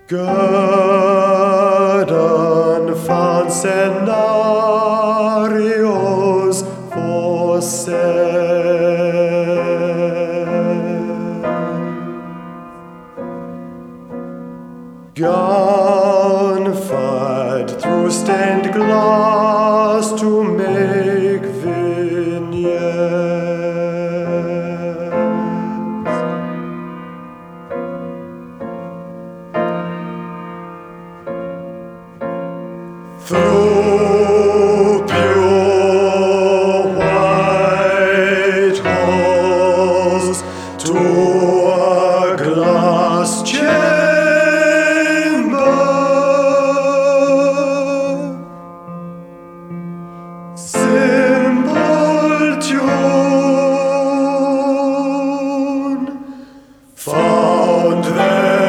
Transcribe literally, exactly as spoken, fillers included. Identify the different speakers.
Speaker 1: Göden fanns scenarios for sale. Gunfight through stained glass to make vignettes. Through pure white halls to a glass chamber, simple tune found there.